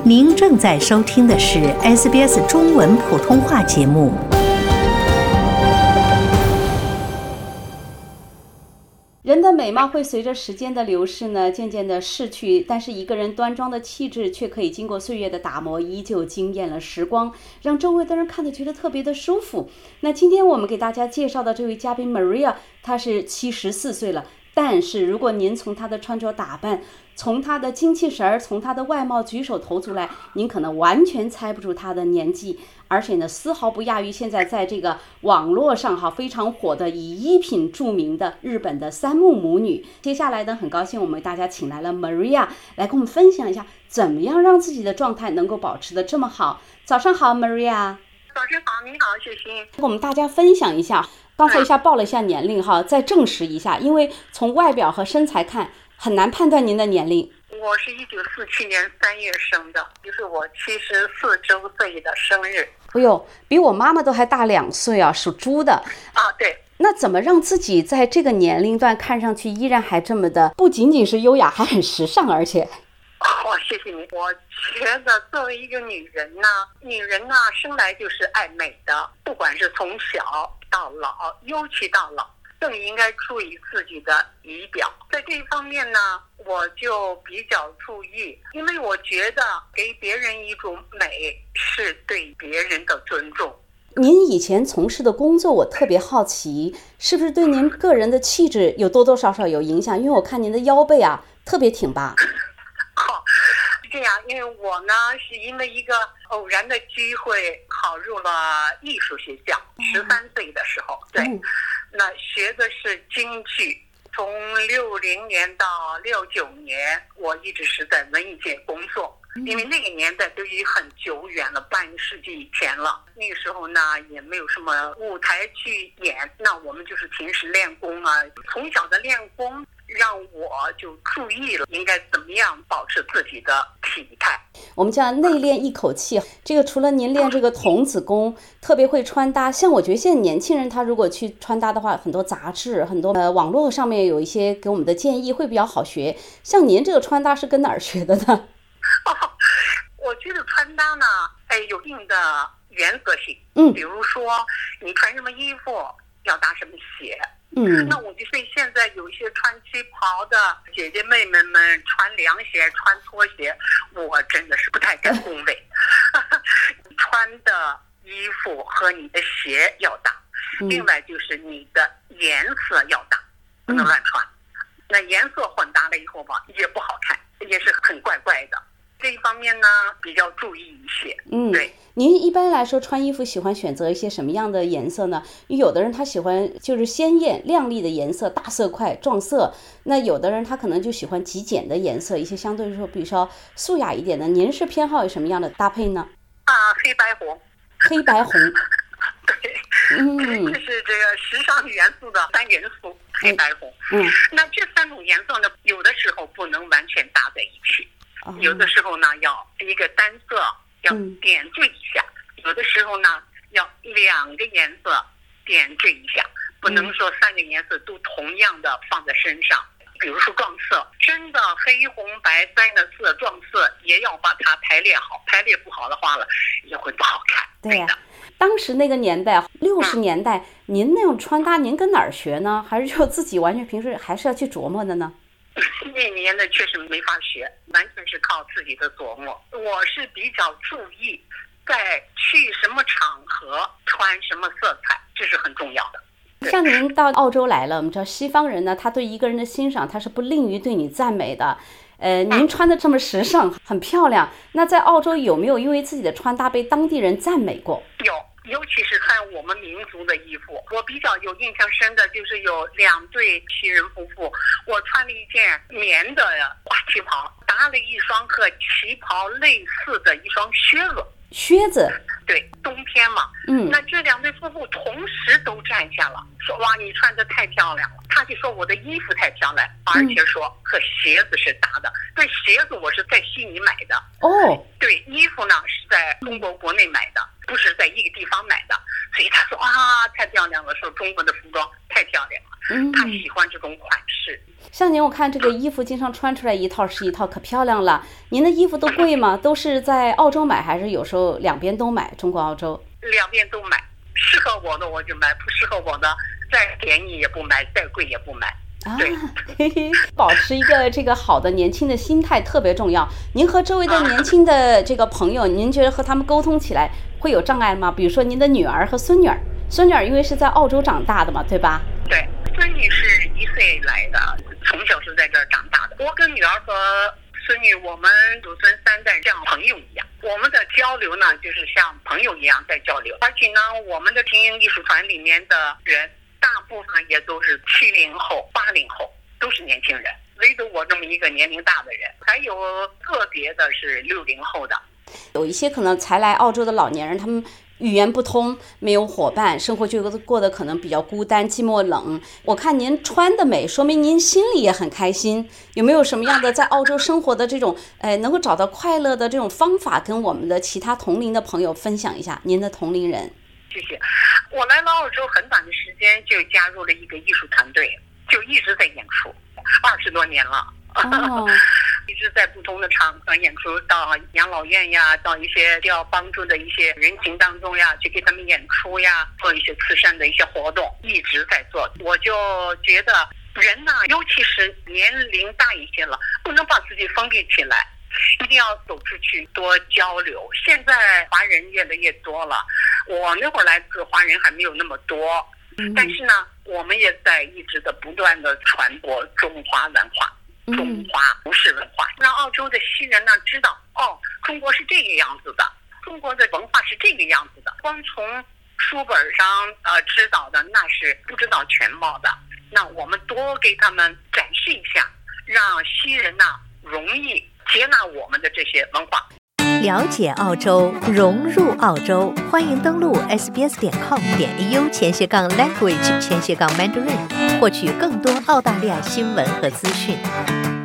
您正在收听的是 SBS 中文普通话节目。 人的美貌会随着时间的流逝呢，渐渐的逝去，但是一个人端庄的气质却可以经过岁月的打磨，依旧惊艳了时光，让周围的人看得觉得特别的舒服。那今天我们给大家介绍的这位嘉宾 Maria， 她是74岁了，但是如果您从她的穿着打扮，从她的精气神儿，从她的外貌举手投足来，您可能完全猜不出她的年纪，而且呢，丝毫不亚于现在在这个网络上非常火的以衣品著名的日本的三木母女。接下来呢，很高兴我们大家请来了 Maria 来跟我们分享一下，怎么样让自己的状态能够保持得这么好。早上好 Maria。 早上好，你好，雪欣。 跟我们大家分享一下，刚才一下报了一下年龄再证实一下，因为从外表和身材看很难判断您的年龄。 我是1947年3月生的，就是我74周岁的生日。 哎呦，比我妈妈都还大2岁啊，属猪的。 啊，对。 那怎么让自己在这个年龄段看上去依然还这么的，不仅仅是优雅，还很时尚，而且。 谢谢你。我觉得作为一个女人呢，生来就是爱美的，不管是从小到老，尤其到老，更应该注意自己的仪表。在这一方面呢，我就比较注意，因为我觉得给别人一种美是对别人的尊重。 您以前从事的工作，我特别好奇，是不是对您个人的气质有多多少少有影响？因为我看您的腰背特别挺拔。 这样，因为我呢是因为一个偶然的机会考入了艺术学校，13岁的时候，对，那学的是京剧，从60年到69年，我一直是在文艺界工作。因为那个年代都已经很久远了，半个世纪以前了。那个时候呢，也没有什么舞台去演，那我们就是平时练功啊。从小的练功，让我就注意了应该怎么样保持自己的体态。 我们叫内练一口气。这个除了您练这个童子功，特别会穿搭。像我觉得现在年轻人他如果去穿搭的话，很多杂志、很多网络上面有一些给我们的建议，会比较好学。像您这个穿搭是跟哪儿学的呢？ 我觉得穿搭呢，有一定的原则性。比如说你穿什么衣服要搭什么鞋。那我就对现在有一些穿旗袍的姐姐妹妹们穿凉鞋、穿拖鞋，我真的是不太敢恭维。穿的衣服和你的鞋要搭，另外就是你的颜色要搭，不能乱穿。那颜色混搭了以后吧，也不好看，也是很怪怪的。这一方面呢，比较注意一些。对。 您一般来说穿衣服喜欢选择一些什么样的颜色呢？有的人他喜欢就是鲜艳亮丽的颜色，大色块撞色。那有的人他可能就喜欢极简的颜色，一些相对来说比较素雅一点的。您是偏好有什么样的搭配呢？ 黑白红。 黑白红。 对。这是这个时尚元素的3元素，黑白红。那这3种颜色呢，有的时候不能完全搭在一起。有的时候呢，要一个单色要点缀一下，有的时候呢要2个颜色点缀一下，不能说3个颜色都同样的放在身上。比如说撞色，真的黑红白3个色撞色也要把它排列好，排列不好的话了也会不好看。 对呀。当时那个年代60年代，您那种穿搭您跟哪儿学呢？还是就自己完全平时还是要去琢磨的呢？ 那年呢确实没法学，完全是靠自己的琢磨。我是比较注意在去什么场合穿什么色彩，这是很重要的。 像您到澳洲来了，我们知道西方人呢，他对一个人的欣赏他是不吝于对你赞美的。您穿的这么时尚很漂亮，那在澳洲有没有因为自己的穿搭被当地人赞美过？ 有，尤其是穿我们民族的衣服。我比较有印象深的就是有2对西人夫妇，我穿了一件棉的花旗袍，搭了一双和旗袍类似的一双靴子。对，冬天嘛。那这2对夫妇同时都站下了，说哇，你穿得太漂亮了。他就说我的衣服太漂亮，而且说和鞋子是搭的。对，鞋子我是在悉尼买的。对，衣服呢是在中国国内买的，不是在一个地方买的。所以他说太漂亮了，说中国的服装太漂亮了。他喜欢这种款式。 像您，我看这个衣服经常穿出来一套是一套，可漂亮了。您的衣服都贵吗？都是在澳洲买，还是有时候两边都买？中国、澳洲？ 两边都买，适合我的我就买，不适合我的再便宜也不买，再贵也不买。对， 保持一个这个好的年轻的心态特别重要。您和周围的年轻的这个朋友，您觉得和他们沟通起来会有障碍吗？比如说您的女儿和孙女儿，孙女儿因为是在澳洲长大的嘛，对吧？ 对，孙女是1岁来的，从小是在这儿长大的。我跟女儿和孙女，我们祖孙3代像朋友一样，我们的交流呢，就是像朋友一样在交流。而且呢，我们的精英艺术团里面的人，大部分也都是70后、80后，都是年轻人，唯独我这么一个年龄大的人，还有个别的是60后的。 有一些可能才来澳洲的老年人，他们语言不通，没有伙伴，生活就过得可能比较孤单、寂寞、冷。我看您穿的美，说明您心里也很开心。有没有什么样的在澳洲生活的这种，能够找到快乐的这种方法，跟我们的其他同龄的朋友分享一下？您的同龄人。 谢谢。我来了澳洲很短的时间就加入了一个艺术团队，就一直在演出，20多年了。一直在不同的场合演出，到养老院呀，到一些需要帮助的一些人群当中呀，去给他们演出呀，做一些慈善的一些活动，一直在做。我就觉得人呢，尤其是年龄大一些了，不能把自己封闭起来，一定要走出去多交流。现在华人越来越多了，我那会儿来自华人还没有那么多，但是呢，我们也在一直的不断的传播中华文化。中华不是文化，让澳洲的西人呢知道，中国是这个样子的，中国的文化是这个样子的。光从书本上知道的那是不知道全貌的。那我们多给他们展示一下，让西人呢容易接纳我们的这些文化。 了解澳洲，融入澳洲，欢迎登录 sbs.com.au/language/Mandarin，获取更多澳大利亚新闻和资讯。